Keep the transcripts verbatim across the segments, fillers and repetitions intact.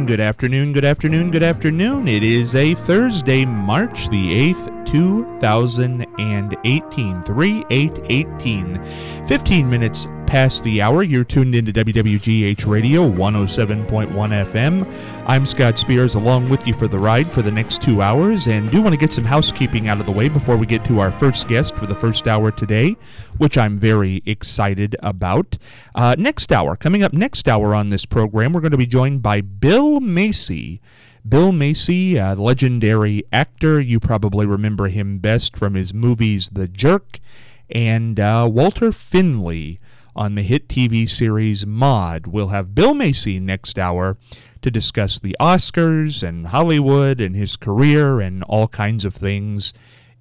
good afternoon, good afternoon, good afternoon. It is a Thursday, March the eighth, two thousand eighteen, three eight eighteen. fifteen minutes past the hour. You're tuned into W W G H Radio, one oh seven point one F M. I'm Scott Spears, along with you for the ride for the next two hours, and do want to get some housekeeping out of the way before we get to our first guest for the first hour today, which I'm very excited about. Uh, next hour, coming up next hour on this program, we're going to be joined by Bill Macy. Bill Macy, a legendary actor. You probably remember him best from his movies The Jerk, and uh, Walter Finley on the hit T V series Maude. We'll have Bill Macy next hour to discuss the Oscars and Hollywood and his career and all kinds of things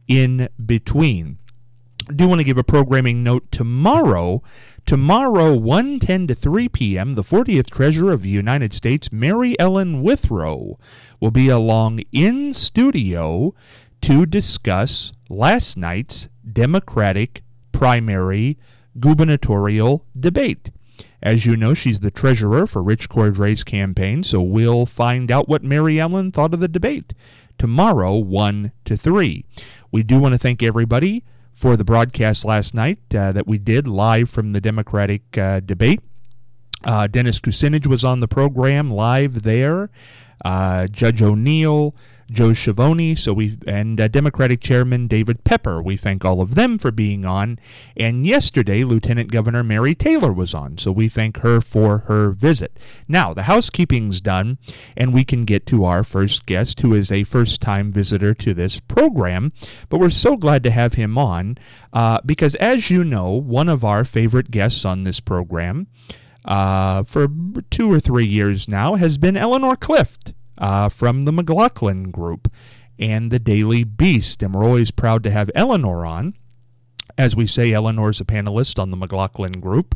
in between. I do want to give a programming note tomorrow. Tomorrow, one ten to three p.m., the fortieth Treasurer of the United States, Mary Ellen Withrow, will be along in studio to discuss last night's Democratic primary gubernatorial debate. As you know, she's the treasurer for Rich Cordray's campaign, so we'll find out what Mary Ellen thought of the debate tomorrow, one to three. We do want to thank everybody for the broadcast last night uh, that we did live from the Democratic uh, debate. Uh, Dennis Kucinich was on the program live there. Uh, Judge O'Neill, Joe Schiavone, so we and uh, Democratic Chairman David Pepper. We thank all of them for being on. And yesterday, Lieutenant Governor Mary Taylor was on, so we thank her for her visit. Now, the housekeeping's done, and we can get to our first guest, who is a first-time visitor to this program. But we're so glad to have him on, uh, because as you know, one of our favorite guests on this program uh, for two or three years now has been Eleanor Clift. Uh, from the McLaughlin Group and the Daily Beast. And we're always proud to have Eleanor on. As we say, Eleanor's a panelist on the McLaughlin Group.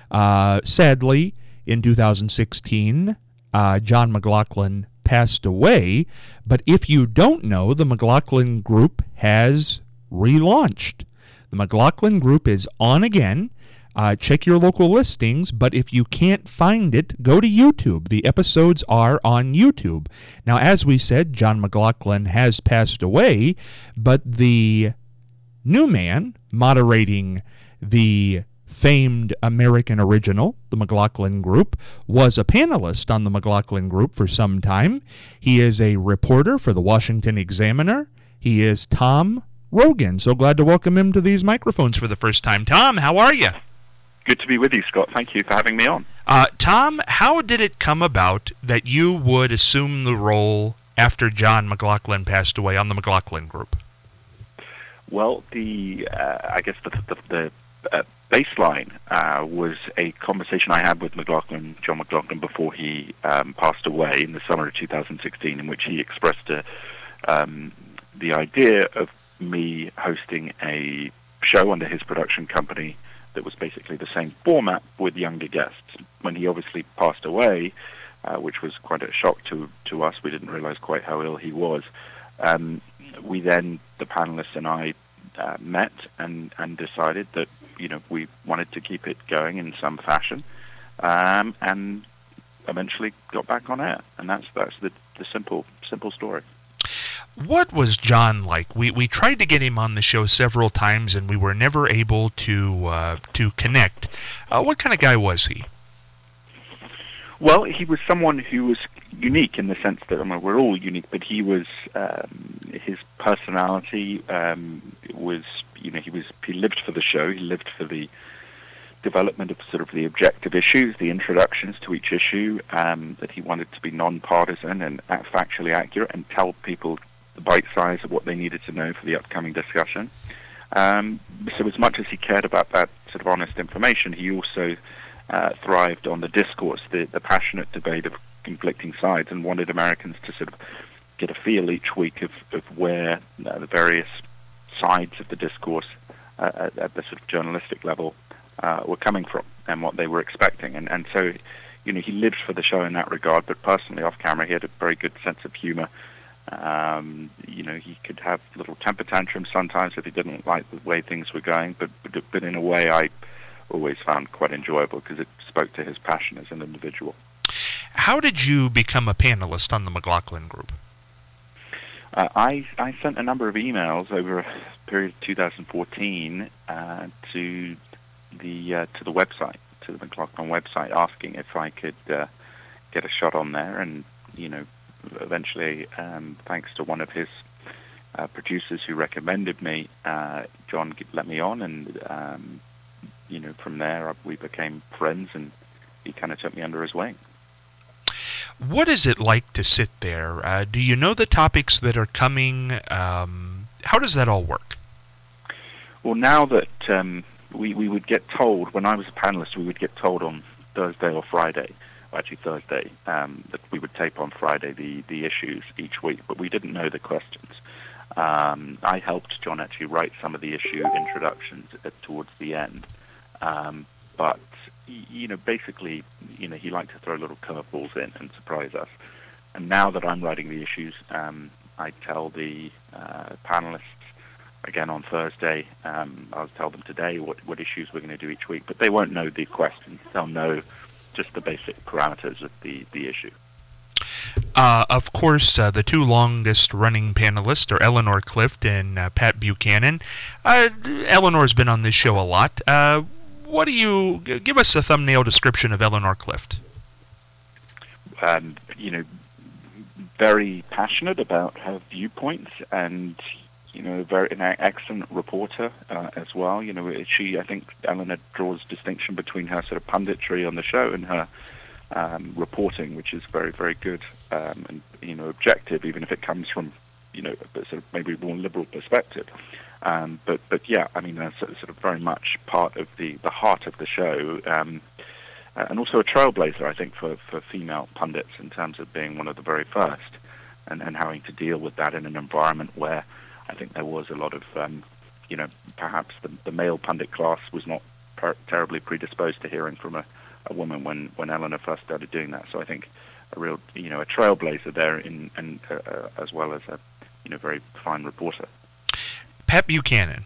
Uh, sadly, in two thousand sixteen, uh, John McLaughlin passed away. But if you don't know, the McLaughlin Group has relaunched. The McLaughlin Group is on again. Uh, check your local listings, but if you can't find it, go to YouTube. The episodes are on YouTube. Now, as we said, John McLaughlin has passed away, but the new man moderating the famed American Original, the McLaughlin Group, was a panelist on the McLaughlin Group for some time. He is a reporter for the Washington Examiner. He is Tom Rogan. So glad to welcome him to these microphones for the first time. Tom, how are you? Good to be with you, Scott. Thank you for having me on. Uh, Tom, how did it come about that you would assume the role after John McLaughlin passed away on the McLaughlin Group? Well, the uh, I guess the, the, the uh, baseline uh, was a conversation I had with McLaughlin, John McLaughlin, before he um, passed away in the summer of two thousand sixteen, in which he expressed a, um, the idea of me hosting a show under his production company that was basically the same format with younger guests. When he obviously passed away, uh, which was quite a shock to, to us, we didn't realize quite how ill he was. Um, we then, the panelists and I, uh, met and, and decided that, you know, we wanted to keep it going in some fashion, um, and eventually got back on air. And that's that's the, the simple simple story. What was John like? We we tried to get him on the show several times, and we were never able to uh, to connect. Uh, what kind of guy was he? Well, he was someone who was unique in the sense that, I mean, we're all unique, but he was, um, his personality um, was, you know, he was he lived for the show. He lived for the development of sort of the objective issues, the introductions to each issue, um, that he wanted to be non-partisan and factually accurate and tell people the bite size of what they needed to know for the upcoming discussion. Um, so as much as he cared about that sort of honest information, he also uh, thrived on the discourse, the, the passionate debate of conflicting sides, and wanted Americans to sort of get a feel each week of, of where uh, the various sides of the discourse uh, at, at the sort of journalistic level uh, were coming from and what they were expecting. And, and so, you know, he lived for the show in that regard, but personally off camera he had a very good sense of humor. Um, you know, he could have little temper tantrums sometimes if he didn't like the way things were going, but but, but in a way I always found quite enjoyable because it spoke to his passion as an individual. how did you become a panelist on the McLaughlin Group? Uh, I, I sent a number of emails over a period of two thousand fourteen uh, to the uh, to the website, to the McLaughlin website, asking if I could uh, get a shot on there. And, you know, eventually, um, thanks to one of his uh, producers who recommended me, uh, John let me on, and, um, you know, from there we became friends, and he kind of took me under his wing. What is it like to sit there? Uh, do you know the topics that are coming? Um, how does that all work? Well, now that um, we, we would get told, when I was a panelist, we would get told on Thursday or Friday, or actually Thursday, um, that we would tape on Friday the, the issues each week, but we didn't know the questions. Um, I helped John actually write some of the issue introductions at, towards the end. Um, but, you know, basically, you know, he liked to throw little curveballs in and surprise us. And now that I'm writing the issues, um, I tell the uh, panelists, again on Thursday, um, I'll tell them today what, what issues we're going to do each week, but they won't know the questions. They'll know just the basic parameters of the, the issue. Uh, of course, uh, the two longest-running panelists are Eleanor Clift and uh, Pat Buchanan. Uh, Eleanor's been on this show a lot. Uh, what do you... Give us a thumbnail description of Eleanor Clift. Um, you know, very passionate about her viewpoints, and, you know, very an excellent reporter uh, as well. You know, she, I think, Eleanor draws distinction between her sort of punditry on the show and her um, reporting, which is very, very good um, and, you know, objective, even if it comes from, you know, a sort of maybe more liberal perspective. Um, but, but yeah, I mean, that's sort of very much part of the, the heart of the show, um, and also a trailblazer, I think, for, for female pundits in terms of being one of the very first, and, and having to deal with that in an environment where I think there was a lot of, um, you know, perhaps the, the male pundit class was not per- terribly predisposed to hearing from a, a woman when, when Eleanor first started doing that. So I think a real, you know, a trailblazer there, in, and uh, uh, as well as a, you know, very fine reporter. Pat Buchanan.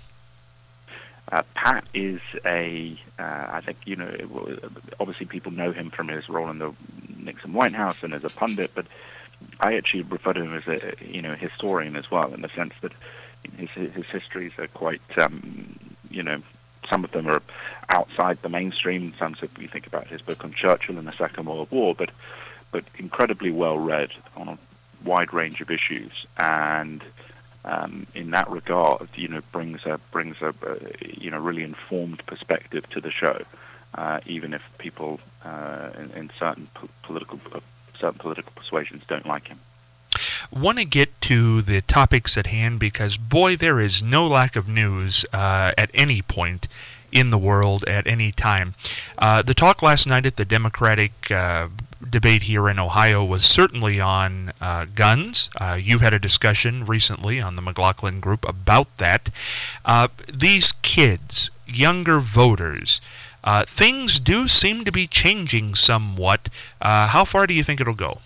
Uh, Pat is a, uh, I think, you know, obviously people know him from his role in the Nixon White House and as a pundit, but I actually refer to him as a, you know, historian as well, in the sense that his his histories are quite, um, you know, some of them are outside the mainstream in terms of, we think about his book on Churchill and the Second World War, but but incredibly well read on a wide range of issues, and um, in that regard, you know, brings a brings a, a you know really informed perspective to the show, uh, even if people uh, in, in certain po- political uh, certain political persuasions don't like him. Want to get to the topics at hand, because, boy, there is no lack of news uh, at any point in the world at any time. Uh, the talk last night at the Democratic uh, debate here in Ohio was certainly on uh, guns. Uh, you've had a discussion recently on the McLaughlin Group about that. Uh, these kids, younger voters, uh, things do seem to be changing somewhat. Uh, how far do you think it'll go?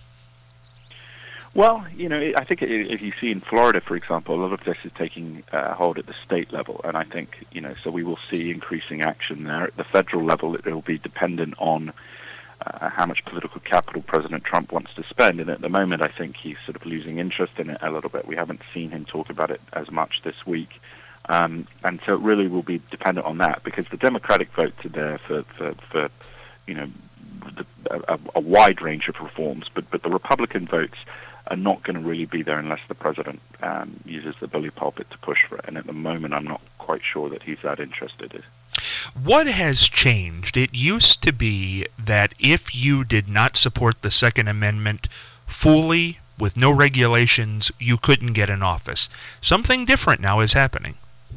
Well, you know, I think if you see in Florida, for example, a lot of this is taking uh, hold at the state level, and I think, you know, so we will see increasing action there. At the federal level, it will be dependent on uh, how much political capital President Trump wants to spend, and at the moment, I think he's sort of losing interest in it a little bit. We haven't seen him talk about it as much this week, um, and so it really will be dependent on that, because the Democratic votes are there for, for, for you know, the, a, a wide range of reforms, but, but the Republican votes are not going to really be there unless the president um, uses the bully pulpit to push for it. And at the moment, I'm not quite sure that he's that interested. What has changed? It used to be that if you did not support the Second Amendment fully, with no regulations, you couldn't get in office. Something different now is happening.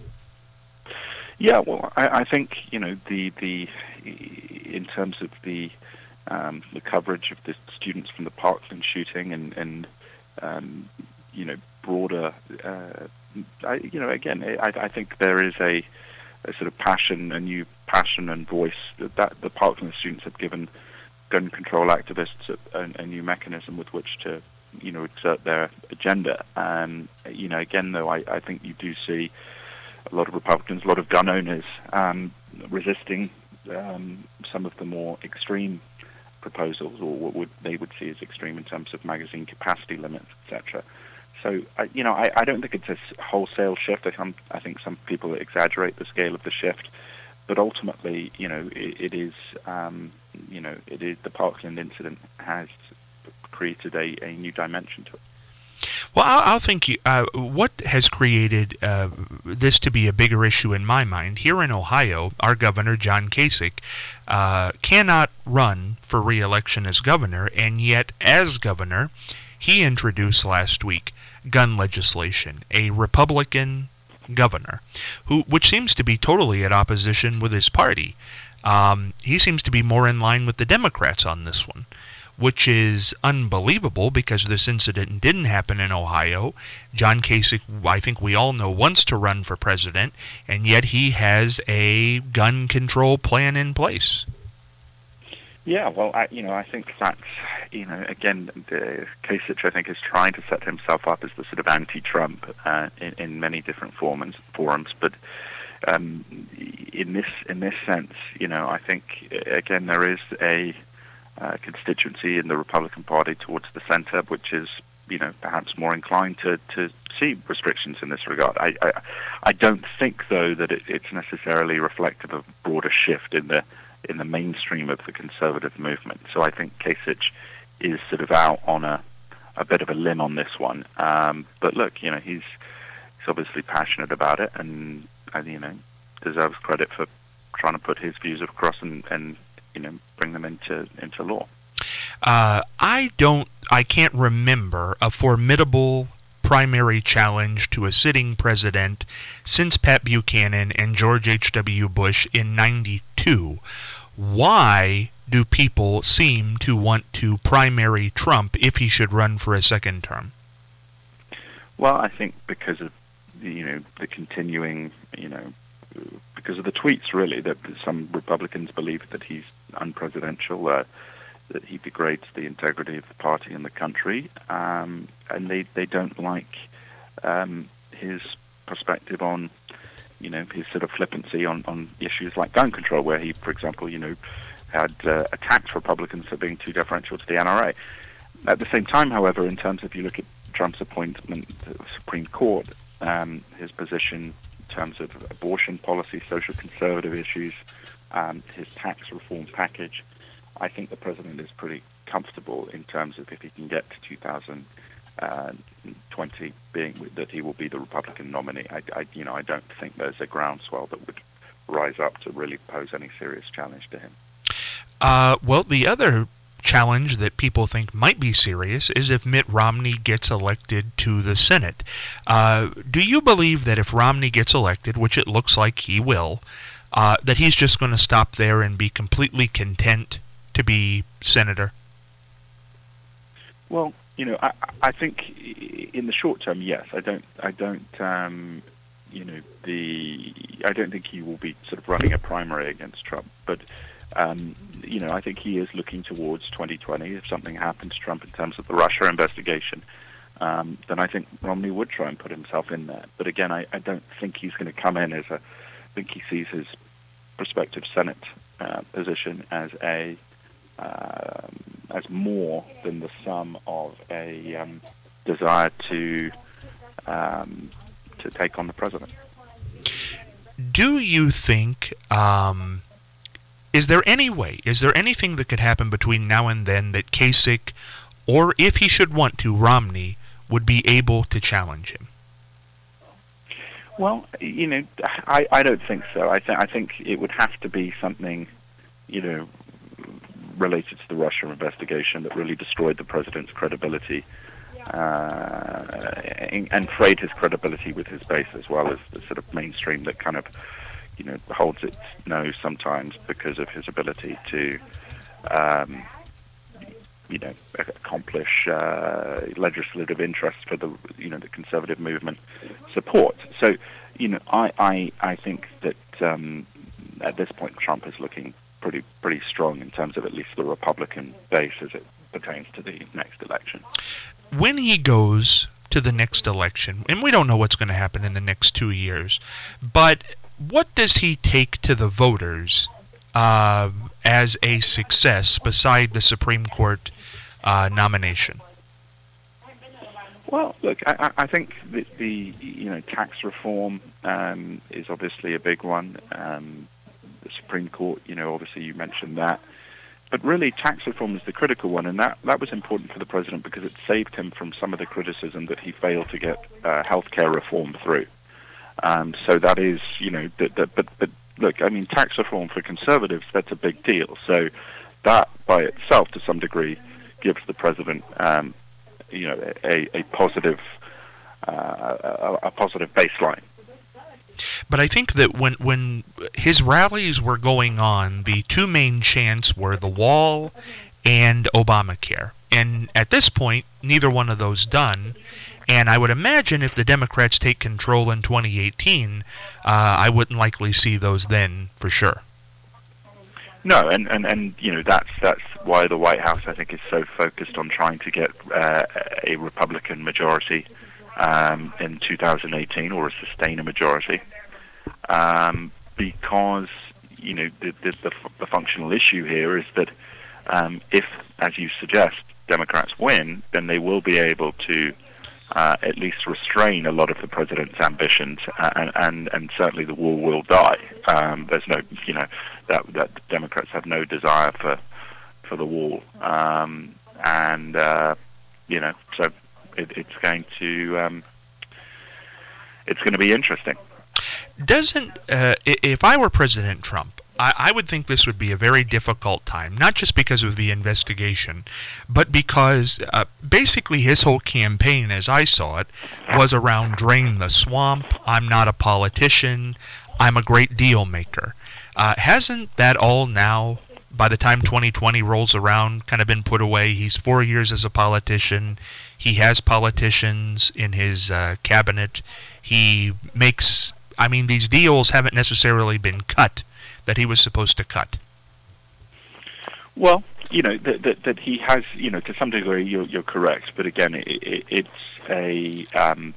Yeah, well, I, I think, you know, the the in terms of the um, the coverage of the students from the Parkland shooting and and Um, you know, broader, uh, I, you know, again, I, I think there is a, a sort of passion, a new passion and voice that, that the Parkland students have given gun control activists a, a, a new mechanism with which to, you know, exert their agenda. And, you know, again, though, I, I think you do see a lot of Republicans, a lot of gun owners um, resisting um, some of the more extreme proposals, or what would they would see as extreme in terms of magazine capacity limits, et cetera. So, uh, you know, I, I don't think it's a wholesale shift. I, um, I think some people exaggerate the scale of the shift, but ultimately, you know, it, it is, um, you know, it is the Parkland incident has created a, a new dimension to it. Well, I'll, I'll think you, uh, what has created uh, this to be a bigger issue in my mind. Here in Ohio, our governor, John Kasich, uh, cannot run for re-election as governor, and yet as governor, he introduced last week gun legislation, a Republican governor, who which seems to be totally at opposition with his party. Um, he seems to be more in line with the Democrats on this one, which is unbelievable because this incident didn't happen in Ohio. John Kasich, I think we all know, wants to run for president, and yet he has a gun control plan in place. Yeah, well, I, you know, I think that's, you know, again, the Kasich, I think, is trying to set himself up as the sort of anti-Trump uh, in, in many different forms, forums, but um, in this in this sense, you know, I think, again, there is a Uh, constituency in the Republican Party towards the center, which is, you know, perhaps more inclined to, to see restrictions in this regard. I I, I don't think, though, that it, it's necessarily reflective of a broader shift in the in the mainstream of the conservative movement. So I think Kasich is sort of out on a a bit of a limb on this one. Um, but look, you know, he's he's obviously passionate about it, and, and you know, deserves credit for trying to put his views across and, and you know, bring them into into law. Uh, I don't, I can't remember a formidable primary challenge to a sitting president since Pat Buchanan and George H W. Bush in ninety-two. Why do people seem to want to primary Trump if he should run for a second term? Well, I think because of the, you know, the continuing, you know, because of the tweets, really, that some Republicans believe that he's unpresidential, uh, that he degrades the integrity of the party and the country, um, and they, they don't like um, his perspective on, you know, his sort of flippancy on, on issues like gun control, where he, for example, you know, had uh, attacked Republicans for being too deferential to the N R A. At the same time, however, in terms of, if you look at Trump's appointment to the Supreme Court, um, his position in terms of abortion policy, social conservative issues, um, his tax reform package, I think the president is pretty comfortable in terms of if he can get to two thousand twenty being that he will be the Republican nominee. I, I, you know, I don't think there's a groundswell that would rise up to really pose any serious challenge to him. Uh, well, the other challenge that people think might be serious is if Mitt Romney gets elected to the Senate. Uh, do you believe that if Romney gets elected, which it looks like he will, uh, that he's just going to stop there and be completely content to be senator? Well, you know, I, I think in the short term, yes. I don't, I don't, um, you know, the, I don't think he will be sort of running a primary against Trump, but Um, you know, I think he is looking towards twenty twenty. If something happened to Trump in terms of the Russia investigation, um, then I think Romney would try and put himself in there. But again, I, I don't think he's going to come in as a, I think he sees his prospective Senate uh, position as a, um, as more than the sum of a um, desire to, um, to take on the president. Do you think, um, Is there any way, is there anything that could happen between now and then that Kasich, or if he should want to, Romney, would be able to challenge him? Well, you know, I, I don't think so. I, th- I think it would have to be something, you know, related to the Russia investigation that really destroyed the president's credibility uh, and, and frayed his credibility with his base, as well as the sort of mainstream that kind of, you know, holds its nose sometimes because of his ability to, um, you know, accomplish uh, legislative interests for the, you know, the conservative movement support. So, you know, I I, I think that um, at this point Trump is looking pretty pretty strong in terms of at least the Republican base as it pertains to the next election. When he goes to the next election, and we don't know what's going to happen in the next two years, but what does he take to the voters uh, as a success beside the Supreme Court uh, nomination? Well, look, I, I think the, the you know tax reform um, is obviously a big one. Um, the Supreme Court, you know, obviously you mentioned that. But really, tax reform is the critical one, and that, that was important for the president because it saved him from some of the criticism that he failed to get uh, healthcare reform through. Um, so that is, you know, the, the, but, but look, I mean, tax reform for conservatives, that's a big deal. So that by itself, to some degree, gives the president, um, you know, a, a positive, uh, a, a positive baseline. But I think that when when his rallies were going on, the two main chants were the wall and Obamacare. And at this point, neither one of those done. And I would imagine if the Democrats take control in twenty eighteen, uh, I wouldn't likely see those then for sure. No, and, and, and you know that's that's why the White House, I think, is so focused on trying to get uh, a Republican majority um, in two thousand eighteen, or sustain a majority, um, because you know the, the the the functional issue here is that um, if, as you suggest, Democrats win, then they will be able to uh, at least restrain a lot of the president's ambitions, uh, and, and and certainly the wall will die. Um, there's no, you know, that that Democrats have no desire for for the wall, um, and uh, you know, so it, it's going to um, it's going to be interesting. Doesn't uh, if I were President Trump, I, I would think this would be a very difficult time, not just because of the investigation, but because uh, basically his whole campaign, as I saw it, was around drain the swamp, I'm not a politician, I'm a great deal maker. Uh, hasn't that all now, by the time twenty twenty rolls around, kind of been put away? He's four years as a politician. He has politicians in his uh, cabinet. He makes, I mean, these deals haven't necessarily been cut that he was supposed to cut. Well, you know, that, that, that he has, you know, to some degree you're, you're correct. But again, it, it, it's a... Um,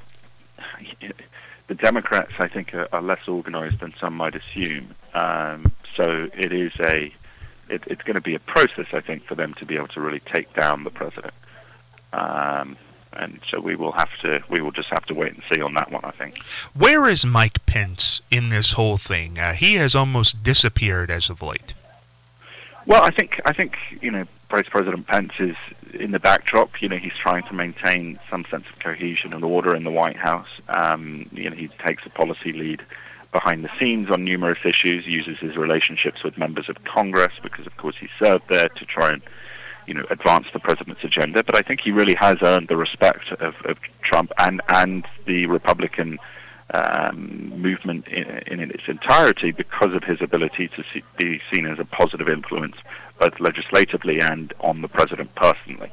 the Democrats, I think, are, are less organized than some might assume. Um, so it is a... It, it's going to be a process, I think, for them to be able to really take down the president. Um, and so we will have to, we will just have to wait and see on that one, I think. Where is Mike Pence in this whole thing? Uh, he has almost disappeared as of late. Well, I think, I think, you know, Vice President Pence is in the backdrop. You know, he's trying to maintain some sense of cohesion and order in the White House. Um, you know, he takes a policy lead behind the scenes on numerous issues, uses his relationships with members of Congress, because of course he served there, to try and, you know, advance the president's agenda. But I think he really has earned the respect of, of Trump and, and the Republican um, movement in, in its entirety because of his ability to see, be seen as a positive influence, both legislatively and on the president personally.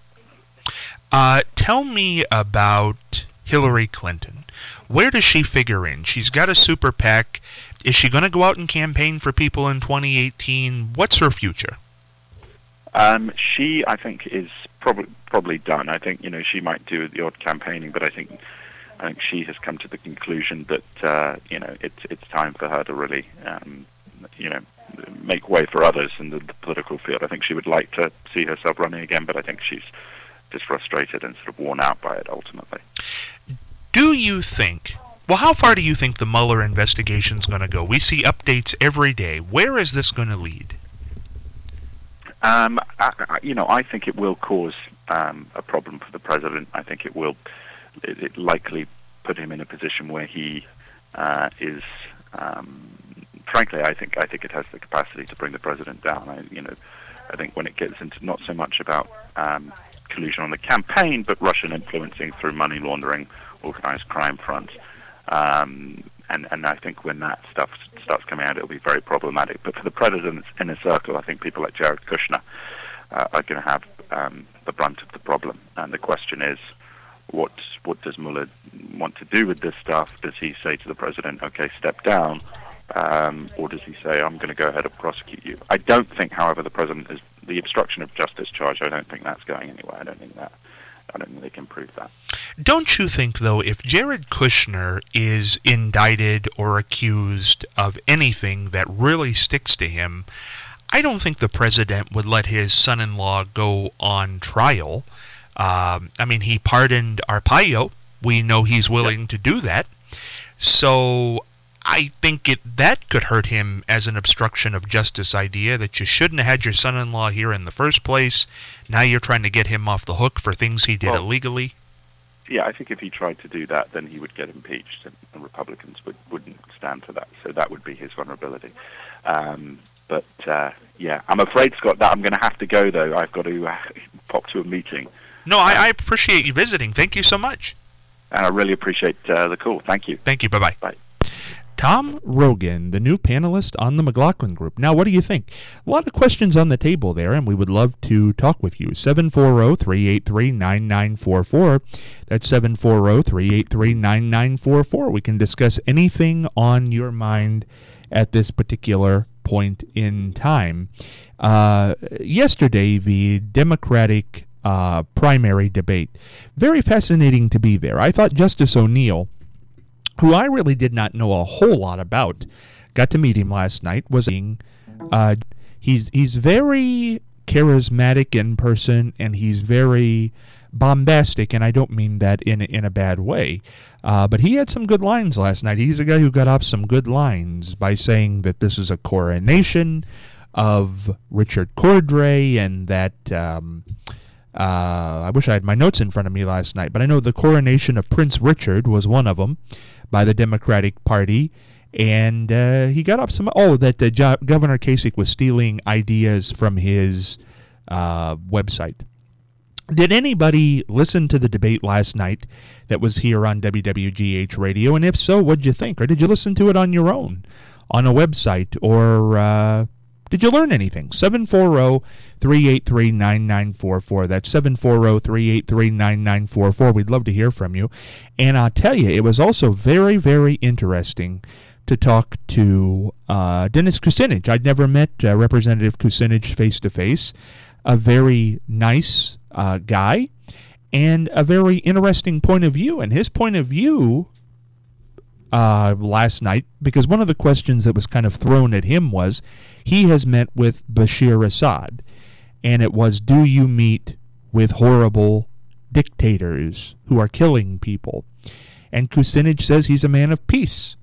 Uh, tell me about Hillary Clinton. Where does she figure in? She's got a super PAC. Is she going to go out and campaign for people in twenty eighteen? What's her future? Um, she, I think, is probably probably done. I think, you know, she might do the odd campaigning, but I think I think she has come to the conclusion that uh, you know it's it's time for her to really um, you know make way for others in the, the political field. I think she would like to see herself running again, but I think she's just frustrated and sort of worn out by it ultimately. Do you think, well, how far do you think the Mueller investigation is going to go? We see updates every day. Where is this going to lead? Um, I, I, you know, I think it will cause um, a problem for the president. I think it will it, it likely put him in a position where he uh, is, um, frankly, I think I think it has the capacity to bring the president down. I, you know, I think when it gets into not so much about um, collusion on the campaign, but Russian influencing through money laundering, organized crime fronts. Um, and, and I think when that stuff starts coming out, it'll be very problematic. But for the president's inner circle, I think people like Jared Kushner uh, are going to have um, the brunt of the problem. And the question is, what what does Mueller want to do with this stuff? Does he say to the president, okay, step down? Um, or does he say, I'm going to go ahead and prosecute you? I don't think, however, the president is, the obstruction of justice charge, I don't think that's going anywhere. I don't think that, I don't think they can prove that. Don't you think, though, if Jared Kushner is indicted or accused of anything that really sticks to him, I don't think the president would let his son-in-law go on trial. Um, I mean, he pardoned Arpaio. We know he's willing yep. to do that. So I think it that could hurt him as an obstruction of justice idea, that you shouldn't have had your son-in-law here in the first place. Now you're trying to get him off the hook for things he did well, illegally. Yeah, I think if he tried to do that, then he would get impeached, and, and Republicans would, wouldn't stand for that. So that would be his vulnerability. Um, but, uh, yeah, I'm afraid, Scott, that I'm going to have to go, though. I've got to uh, pop to a meeting. No, I, I appreciate you visiting. Thank you so much. And I really appreciate uh, the call. Thank you. Thank you. Bye-bye. Bye. Tom Rogan, the new panelist on the McLaughlin Group. Now, what do you think? A lot of questions on the table there, and we would love to talk with you. seven four zero, three eight three, nine nine four four. That's seven four zero, three eight three, nine nine four four. We can discuss anything on your mind at this particular point in time. Uh, yesterday, the Democratic uh, primary debate. Very fascinating to be there. I thought Justice O'Neill, who I really did not know a whole lot about, got to meet him last night, was being, uh, he's he's very charismatic in person, and he's very bombastic, and I don't mean that in, in a bad way, uh, but he had some good lines last night. He's a guy who got off some good lines by saying that this is a coronation of Richard Cordray, and that, um, uh, I wish I had my notes in front of me last night, but I know the coronation of Prince Richard was one of them, by the Democratic Party, and uh, he got up some, oh, that uh, jo- Governor Kasich was stealing ideas from his uh, website. Did anybody listen to the debate last night that was here on W W G H Radio, and if so, what did you think? Or did you listen to it on your own, on a website, or uh, did you learn anything? seven four zero, three eight three, nine nine four four. That's seven four zero, three eight three, nine nine four four. We'd love to hear from you. And I'll tell you, it was also very, very interesting to talk to uh, Dennis Kucinich. I'd never met uh, Representative Kucinich face-to-face. A very nice uh, guy, and a very interesting point of view. And his point of view uh, last night, because one of the questions that was kind of thrown at him was, he has met with Bashir Assad. And it was, do you meet with horrible dictators who are killing people? And Kucinich says he's a man of peace.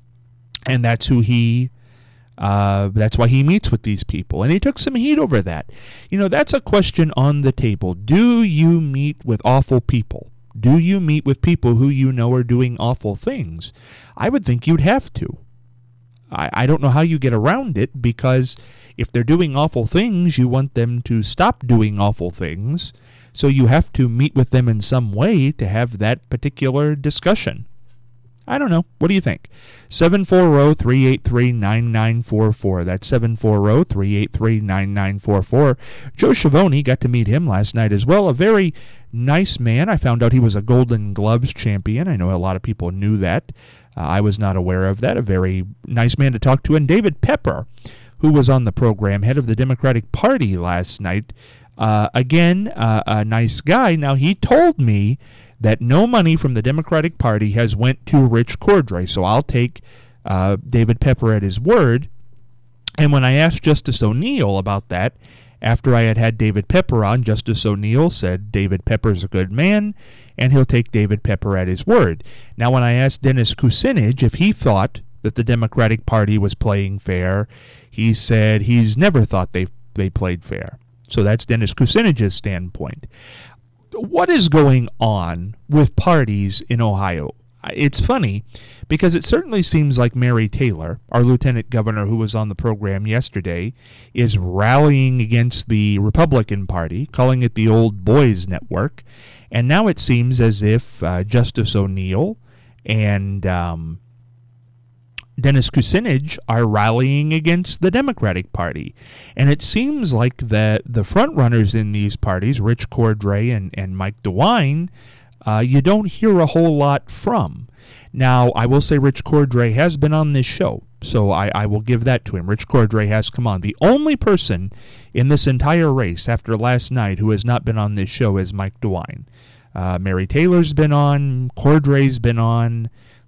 And that's who he, uh, that's why he meets with these people. And he took some heat over that. You know, that's a question on the table. Do you meet with awful people? Do you meet with people who you know are doing awful things? I would think you'd have to. I, I don't know how you get around it, because if they're doing awful things, you want them to stop doing awful things, so you have to meet with them in some way to have that particular discussion. I don't know. What do you think? seven four zero, three eight three, nine nine four four. That's seven four zero, three eight three, nine nine four four. Joe Schiavone, got to meet him last night as well. A very nice man. I found out he was a Golden Gloves champion. I know a lot of people knew that. Uh, I was not aware of that. A very nice man to talk to. And David Pepper, who was on the program, head of the Democratic Party last night. Uh, again, uh, a nice guy. Now, he told me that no money from the Democratic Party has went to Rich Cordray, so I'll take uh, David Pepper at his word. And when I asked Justice O'Neill about that, after I had had David Pepper on, Justice O'Neill said David Pepper's a good man, and he'll take David Pepper at his word. Now, when I asked Dennis Kucinich if he thought that the Democratic Party was playing fair, he said he's never thought they they played fair. So that's Dennis Kucinich's standpoint. What is going on with parties in Ohio? It's funny, because it certainly seems like Mary Taylor, our lieutenant governor who was on the program yesterday, is rallying against the Republican Party, calling it the Old Boys Network. And now it seems as if uh, Justice O'Neill and um, Dennis Kucinich are rallying against the Democratic Party. And it seems like that the frontrunners in these parties, Rich Cordray and, and Mike DeWine, uh, you don't hear a whole lot from. Now, I will say Rich Cordray has been on this show, so I, I will give that to him. Rich Cordray has come on. The only person in this entire race after last night who has not been on this show is Mike DeWine. Uh, Mary Taylor's been on, Cordray's been on,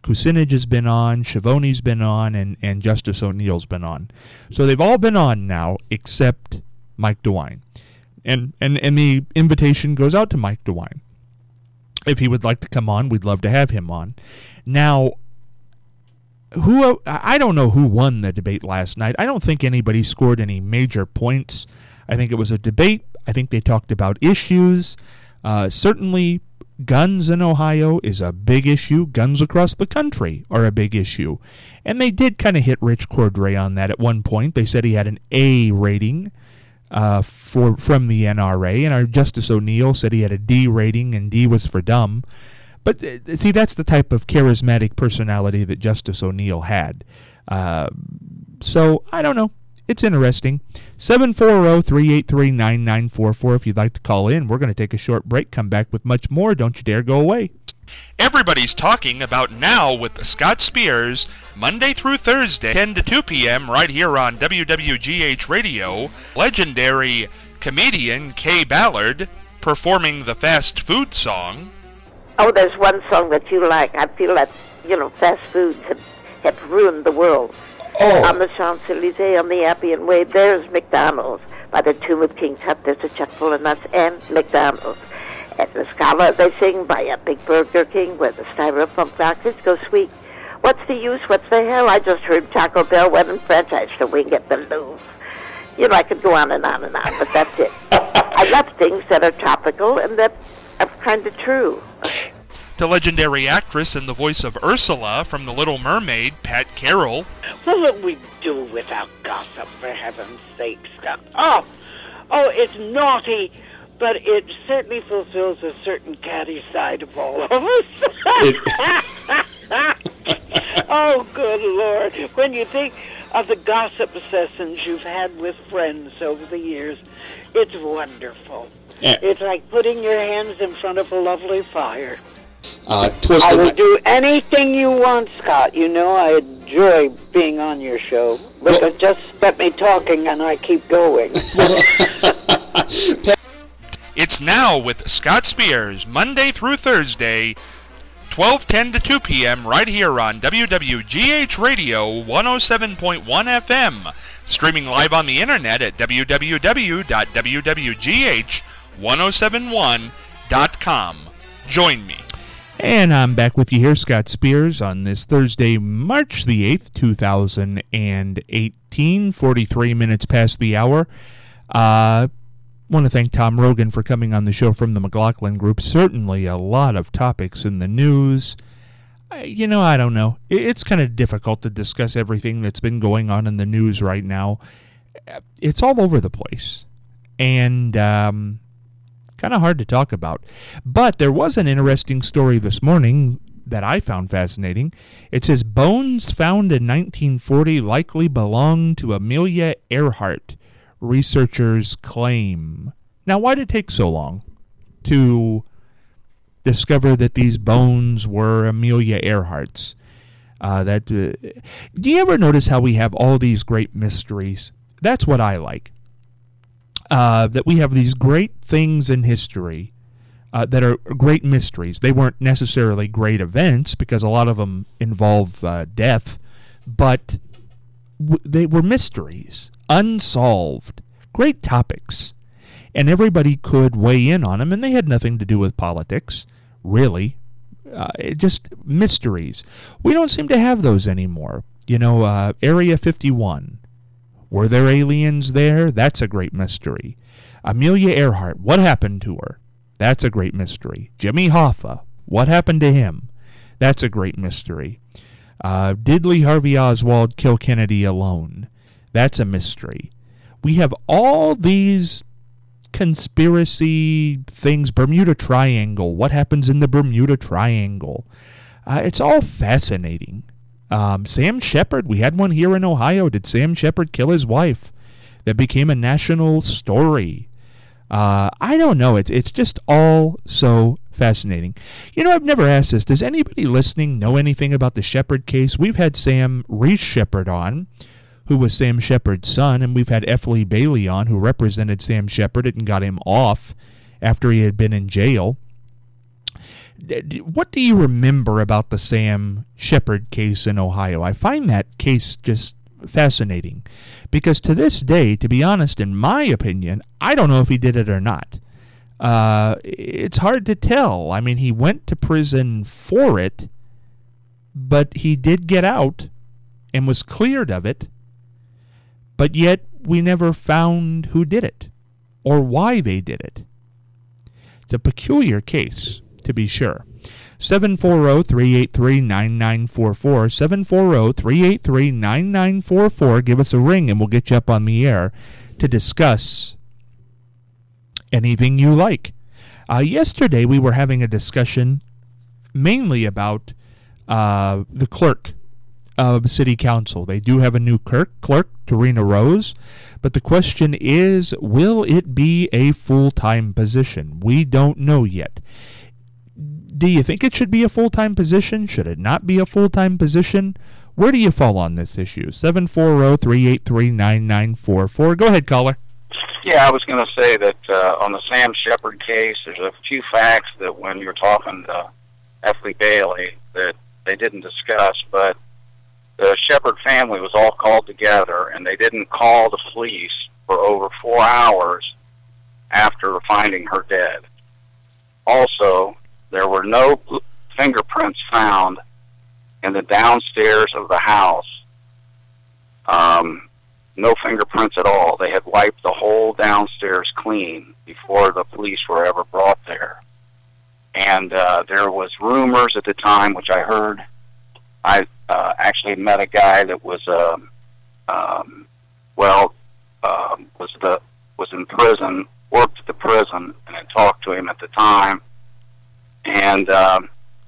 Kucinich has been on, Schiavone's been on, and, and Justice O'Neill's been on. So they've all been on now except Mike DeWine. And, and, and the invitation goes out to Mike DeWine. If he would like to come on, we'd love to have him on. Now, who I don't know who won the debate last night. I don't think anybody scored any major points. I think it was a debate. I think they talked about issues. Uh, certainly, guns in Ohio is a big issue. Guns across the country are a big issue. And they did kind of hit Rich Cordray on that at one point. They said he had an A rating uh, for from the N R A, and our Justice O'Neill said he had a D rating, and D was for dumb. But, uh, see, that's the type of charismatic personality that Justice O'Neill had. Uh, so, I don't know. It's interesting. seven four zero, three eight three, nine nine four four if you'd like to call in. We're going to take a short break, come back with much more. Don't you dare go away. Everybody's talking about Now with Scott Spears, Monday through Thursday, ten to two p.m. right here on W W G H Radio. Legendary comedian Kay Ballard performing the fast food song. Oh, there's one song that you like. I feel that, you know, fast foods have, have ruined the world. Oh. On the Champs-Élysées, on the Appian Way, there's McDonald's. By the tomb of King Tut, there's a chuck full of nuts and McDonald's. At the Scala, they sing by a big Burger King where the styrofoam boxes go sweet. What's the use? What's the hell? I just heard Taco Bell went and franchised a wing at the Louvre. You know, I could go on and on and on, but that's it. I love things that are topical and that are kind of true. To legendary actress and the voice of Ursula from The Little Mermaid, Pat Carroll. What would we do without gossip, for heaven's sake, Scott? Oh, oh, it's naughty, but it certainly fulfills a certain catty side of all of us. Oh, good Lord. When you think of the gossip sessions you've had with friends over the years, it's wonderful. Yeah. It's like putting your hands in front of a lovely fire. Uh, I will do anything you want, Scott. You know I enjoy being on your show. But well, just let me talking and I keep going. It's Now with Scott Spears, Monday through Thursday, twelve ten to two p.m. right here on W W G H Radio one oh seven point one F M. Streaming live on the internet at w w w dot w w g h one oh seven one dot com. Join me. And I'm back with you here, Scott Spears, on this Thursday, March the eighth, two thousand eighteen, forty-three minutes past the hour. I uh, want to thank Tom Rogan for coming on the show from the McLaughlin Group. Certainly a lot of topics in the news. I, you know, I don't know. It's kind of difficult to discuss everything that's been going on in the news right now. It's all over the place. And, um... kind of hard to talk about. But there was an interesting story this morning that I found fascinating. It says bones found in nineteen forty likely belong to Amelia Earhart, researchers claim. Now, why did it take so long to discover that these bones were Amelia Earhart's? Uh, that uh, do you ever notice how we have all these great mysteries? That's what I like. Uh, that we have these great things in history uh, that are great mysteries. They weren't necessarily great events because a lot of them involve uh, death, but w- they were mysteries, unsolved, great topics. And everybody could weigh in on them, and they had nothing to do with politics, really. Uh, it just mysteries. We don't seem to have those anymore. You know, uh, Area fifty-one. Were there aliens there? That's a great mystery. Amelia Earhart, what happened to her? That's a great mystery. Jimmy Hoffa, what happened to him? That's a great mystery. Uh, did Lee Harvey Oswald kill Kennedy alone? That's a mystery. We have all these conspiracy things. Bermuda Triangle. What happens in the Bermuda Triangle? Uh, it's all fascinating. Um, Sam Shepard, we had one here in Ohio. Did Sam Shepard kill his wife? That became a national story. Uh, I don't know. It's it's just all so fascinating. You know, I've never asked this. Does anybody listening know anything about the Shepard case? We've had Sam Reese Shepard on, who was Sam Shepard's son, and we've had F. Lee Bailey on, who represented Sam Shepard and got him off after he had been in jail. What do you remember about the Sam Shepard case in Ohio? I find that case just fascinating because to this day, to be honest, in my opinion, I don't know if he did it or not. Uh, it's hard to tell. I mean, he went to prison for it, but he did get out and was cleared of it, but yet we never found who did it or why they did it. It's a peculiar case, to be sure. seven four zero, three eight three, nine nine four four, seven four zero, three eight three, nine nine four four. Give us a ring and we'll get you up on the air to discuss anything you like. Uh, yesterday we were having a discussion mainly about uh, the clerk of City Council. They do have a new clerk, clerk, Tarina Rose, but the question is, will it be a full-time position? We don't know yet. Do you think it should be a full-time position? Should it not be a full-time position? Where do you fall on this issue? seven four zero, three eight three, nine nine four four. Go ahead, caller. Yeah, I was going to say that uh, on the Sam Shepard case, there's a few facts that when you're talking to F. Lee Bailey that they didn't discuss, but the Shepard family was all called together, and they didn't call the police for over four hours after finding her dead. Also, there were no fingerprints found in the downstairs of the house. Um... No fingerprints at all. They had wiped the whole downstairs clean before the police were ever brought there. And uh, there was rumors at the time, which I heard. I uh, actually met a guy that was, uh, um, well, uh, was the was in prison, worked at the prison, and I talked to him at the time. And uh,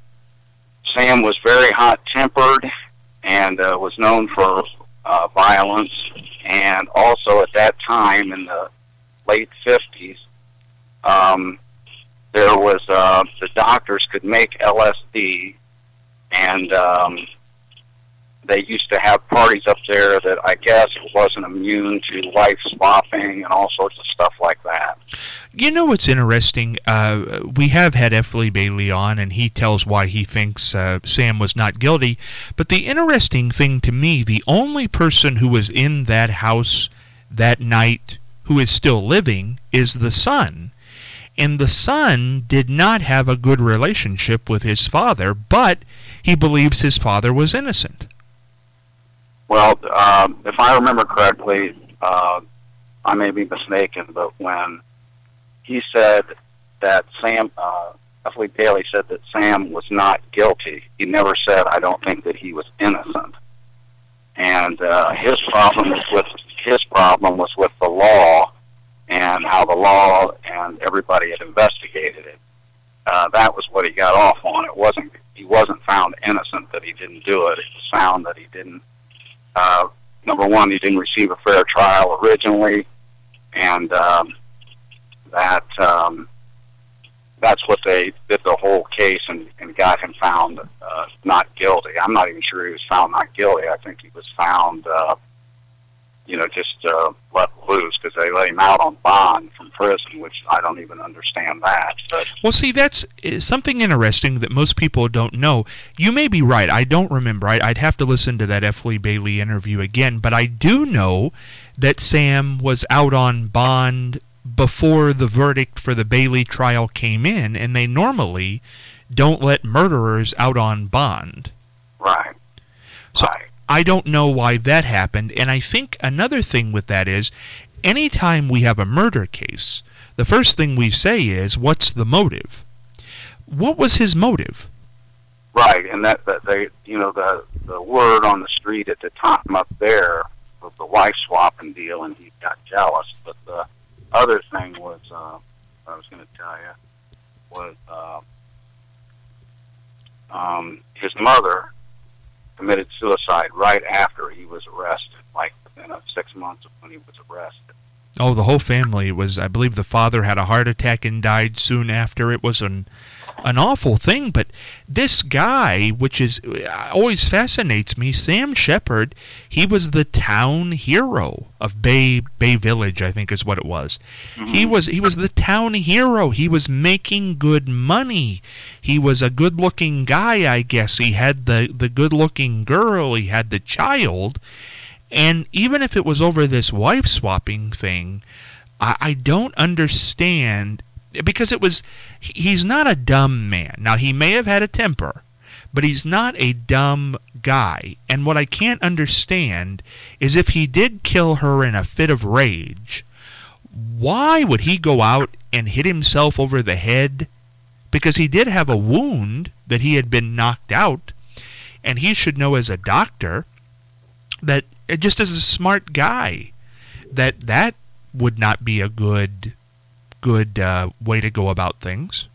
Sam was very hot-tempered and uh, was known for uh, violence. And also at that time, in the late fifties, um, there was, uh, the doctors could make L S D, and um, they used to have parties up there that I guess wasn't immune to wife swapping and all sorts of stuff like that. You know what's interesting? Uh, we have had F. Lee Bailey on, and he tells why he thinks uh, Sam was not guilty. But the interesting thing to me, the only person who was in that house that night who is still living is the son. And the son did not have a good relationship with his father, but he believes his father was innocent. Well, um, if I remember correctly, uh, I may be mistaken, but when he said that Sam, uh, F. Lee Bailey said that Sam was not guilty, he never said, I don't think that he was innocent. And uh, his problem was with his problem was with the law and how the law and everybody had investigated it. Uh, that was what he got off on. It wasn't he wasn't found innocent that he didn't do it. It was found that he didn't. Uh, number one, he didn't receive a fair trial originally, and um, that um, that's what they did the whole case and, and got him found uh, not guilty. I'm not even sure he was found not guilty. I think he was found, uh, you know, just uh, let loose because they let him out on bond from prison, which I don't even understand that. But, well, see, that's something interesting that most people don't know. You may be right. I don't remember. I, I'd have to listen to that F. Lee Bailey interview again, but I do know that Sam was out on bond before the verdict for the Bailey trial came in, and they normally don't let murderers out on bond. Right. So right. I don't know why that happened, and I think another thing with that is, anytime we have a murder case, the first thing we say is, what's the motive? What was his motive? Right, and that, that they, you know, the the word on the street at the time up there was the wife swapping deal, and he got jealous. But the other thing was, uh, I was going to tell you, was uh, um, his mother committed suicide right after he was arrested, like within a six months of when he was arrested. Oh, the whole family was, I believe the father had a heart attack and died soon after. It was an an awful thing, but this guy, which is always fascinates me, Sam Shepard, he was the town hero of Bay Bay Village, I think is what it was. Mm-hmm. He was he was the town hero. He was making good money. He was a good-looking guy, I guess. He had the, the good-looking girl. He had the child. And even if it was over this wife-swapping thing, I, I don't understand, because it was, he's not a dumb man. Now, he may have had a temper, but he's not a dumb guy. And what I can't understand is if he did kill her in a fit of rage, why would he go out and hit himself over the head? Because he did have a wound that he had been knocked out, and he should know as a doctor that, just as a smart guy, that that would not be a good good uh, way to go about things.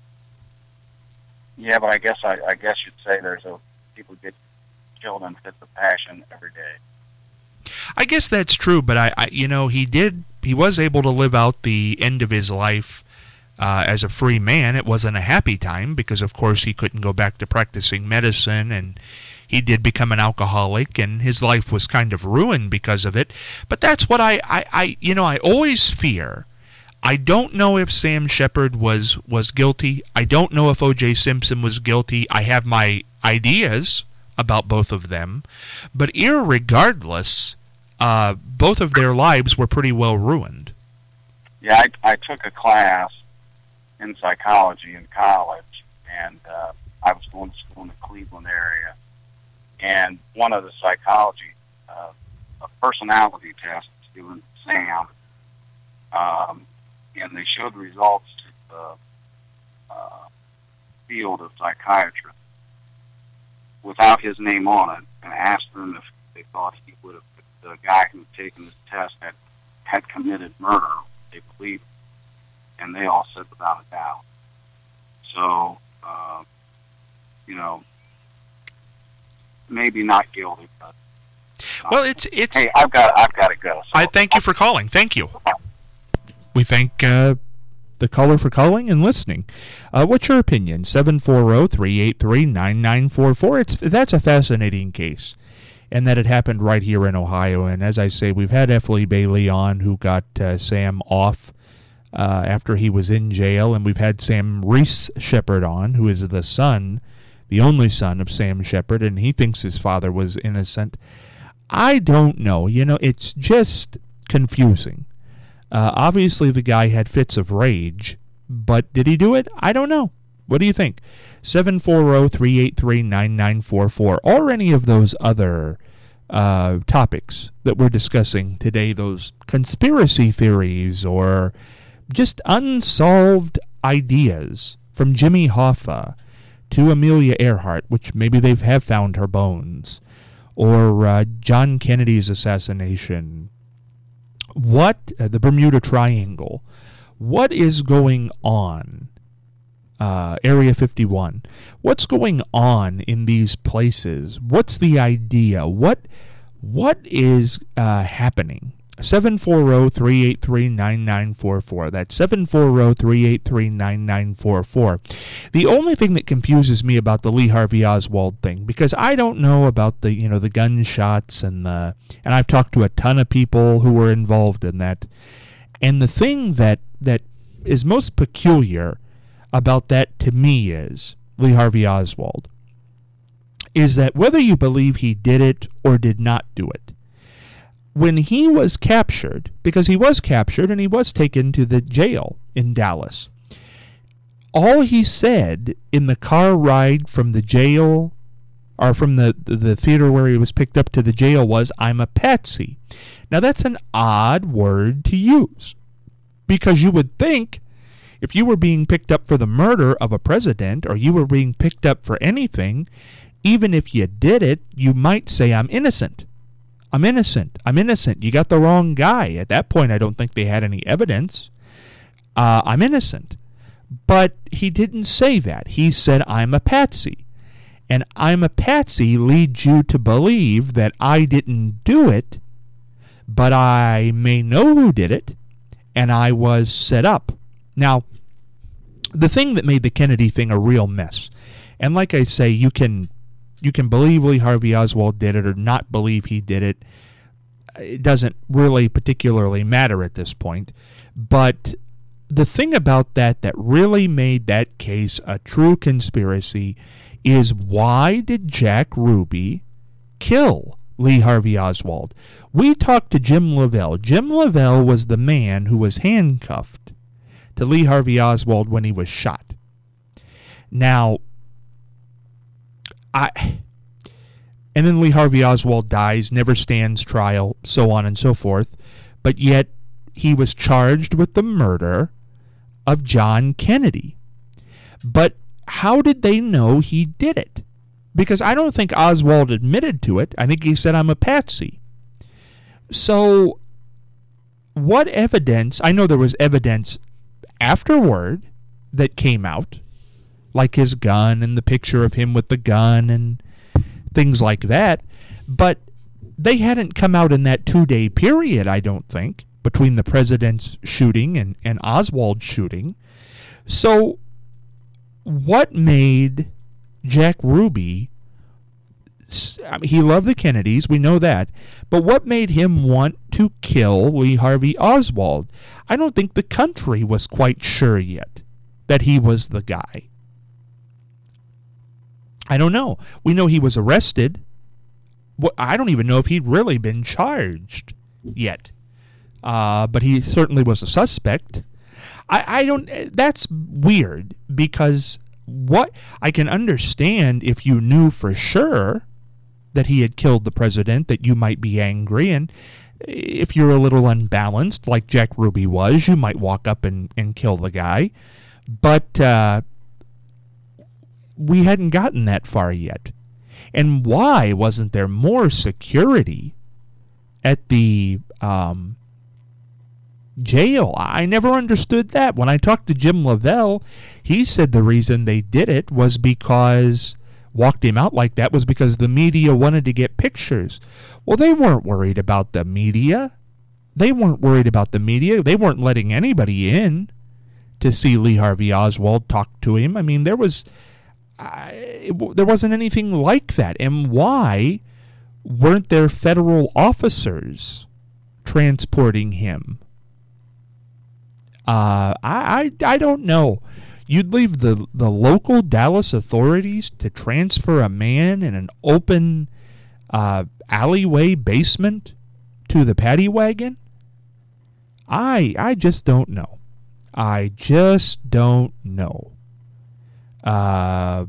Yeah, but I guess I, I guess you'd say there's a people get killed in fits of passion every day. I guess that's true, but I, I you know, he did he was able to live out the end of his life uh, as a free man. It wasn't a happy time because, of course, he couldn't go back to practicing medicine, and he did become an alcoholic, and his life was kind of ruined because of it. But that's what I, I, I you know, I always fear. I don't know if Sam Shepard was, was guilty. I don't know if O J Simpson was guilty. I have my ideas about both of them. But irregardless, uh, both of their lives were pretty well ruined. Yeah, I, I took a class in psychology in college, and uh, I was going to school in the Cleveland area. And one of the psychology, uh, a personality test given to Sam, um, and they showed the results to the uh, field of psychiatry without his name on it, and asked them if they thought he would have, if the guy who had taken this test had, had committed murder. They believed, and they all said without a doubt. So, uh, you know, maybe not guilty, but not. Well, it's it's. Hey, I've got I've got to go. So I thank you for calling. Thank you. We thank uh, the caller for calling and listening. Uh, what's your opinion? seven four zero, three eight three, nine nine four four. It's that's a fascinating case, and that it happened right here in Ohio. And as I say, we've had F. Lee Bailey on, who got uh, Sam off uh, after he was in jail, and we've had Sam Reese Shepard on, who is the son. The only son of Sam Shepard, and he thinks his father was innocent. I don't know. You know, it's just confusing. Uh, obviously, the guy had fits of rage, but did he do it? I don't know. What do you think? seven four zero, three eight three, nine nine four four, or any of those other uh, topics that we're discussing today, those conspiracy theories or just unsolved ideas from Jimmy Hoffa to Amelia Earhart, which maybe they have found her bones, or uh, John Kennedy's assassination. What, uh, the Bermuda Triangle, what is going on? Uh, Area fifty-one. What's going on in these places? What's the idea? What, what is uh, happening? seven four zero, three eight three, nine nine four four. That's seven four zero, three eight three, nine nine four four. The only thing that confuses me about the Lee Harvey Oswald thing, because I don't know about the, you know, the gunshots and the, and I've talked to a ton of people who were involved in that, and the thing that, that is most peculiar about that to me is, Lee Harvey Oswald, is that whether you believe he did it or did not do it, when he was captured, because he was captured and he was taken to the jail in Dallas, all he said in the car ride from the jail, or from the, the theater where he was picked up to the jail, was, "I'm a patsy." Now that's an odd word to use, because you would think if you were being picked up for the murder of a president, or you were being picked up for anything, even if you did it, you might say, "I'm innocent. I'm innocent. I'm innocent. You got the wrong guy." At that point, I don't think they had any evidence. Uh, I'm innocent. But he didn't say that. He said, "I'm a patsy." And "I'm a patsy" leads you to believe that I didn't do it, but I may know who did it, and I was set up. Now, the thing that made the Kennedy thing a real mess, and like I say, you can you can believe Lee Harvey Oswald did it or not believe he did it. It doesn't really particularly matter at this point. But the thing about that that really made that case a true conspiracy is, why did Jack Ruby kill Lee Harvey Oswald? We talked to Jim Lavelle. Jim Lavelle was the man who was handcuffed to Lee Harvey Oswald when he was shot. Now, I... And then Lee Harvey Oswald dies, never stands trial, so on and so forth. But yet, he was charged with the murder of John Kennedy. But how did they know he did it? Because I don't think Oswald admitted to it. I think he said, I'm a patsy. So, what evidence? I know there was evidence afterward that came out, like his gun and the picture of him with the gun and things like that, but they hadn't come out in that two-day period, I don't think, between the president's shooting and, and Oswald's shooting. So what made Jack Ruby, I mean, he loved the Kennedys, we know that, but what made him want to kill Lee Harvey Oswald? I don't think the country was quite sure yet that he was the guy. I don't know. We know he was arrested. I don't even know if he'd really been charged yet. Uh, but he certainly was a suspect. I, I don't... That's weird, because what... I can understand if you knew for sure that he had killed the president, that you might be angry, and if you're a little unbalanced, like Jack Ruby was, you might walk up and, and kill the guy. But... Uh, we hadn't gotten that far yet. And why wasn't there more security at the um, jail? I never understood that. When I talked to Jim Lavelle, he said the reason they did it was because, walked him out like that, was because the media wanted to get pictures. Well, they weren't worried about the media. They weren't worried about the media. They weren't letting anybody in to see Lee Harvey Oswald, talk to him. I mean, there was... I, it, there wasn't anything like that. And why weren't there federal officers transporting him? Uh, I, I I don't know. You'd leave the, the local Dallas authorities to transfer a man in an open uh, alleyway basement to the paddy wagon? I I just don't know. I just don't know. Uh,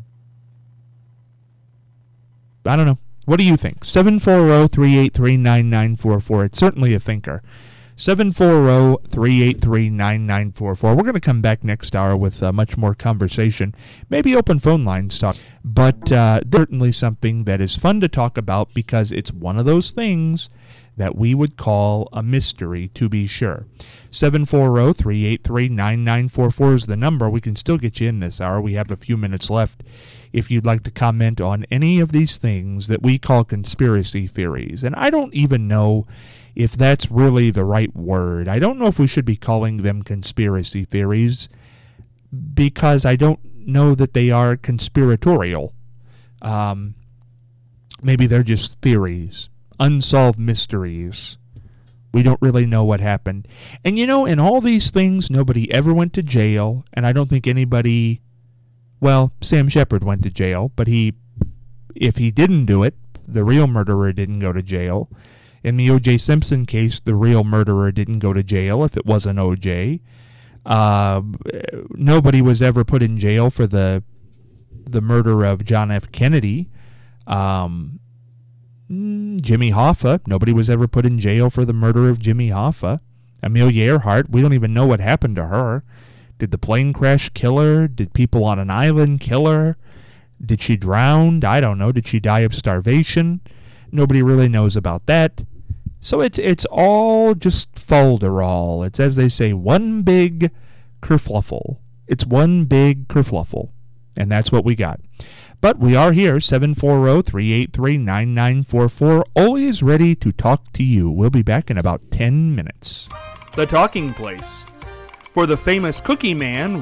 I don't know. What do you think? seven four zero, three eight three, nine nine four four. It's certainly a thinker. seven four zero, three eight three, nine nine four four. We're going to come back next hour with uh, much more conversation. Maybe open phone lines talk. But uh, certainly something that is fun to talk about, because it's one of those things that we would call a mystery, to be sure. seven four zero, three eight three, nine nine four four is the number. We can still get you in this hour. We have a few minutes left if you'd like to comment on any of these things that we call conspiracy theories. And I don't even know if that's really the right word. I don't know if we should be calling them conspiracy theories, because I don't know that they are conspiratorial. Um, maybe they're just theories. Unsolved mysteries. We don't really know what happened. And you know, in all these things, nobody ever went to jail, and I don't think anybody... Well, Sam Shepard went to jail, but he, if he didn't do it, the real murderer didn't go to jail. In the O J Simpson case, the real murderer didn't go to jail if it wasn't O J. Uh, nobody was ever put in jail for the the murder of John F. Kennedy. Um... Jimmy Hoffa. Nobody was ever put in jail for the murder of Jimmy Hoffa. Amelia Earhart, we don't even know what happened to her. Did the plane crash kill her? Did people on an island kill her? Did she drown? I don't know. Did she die of starvation? Nobody really knows about that. So it's it's all just folderol. It's, as they say, one big kerfluffle. It's one big kerfluffle. And that's what we got. But we are here, seven four zero, three eight three, nine nine four four, always ready to talk to you. We'll be back in about ten minutes. the talking place. For the famous Cookie Man,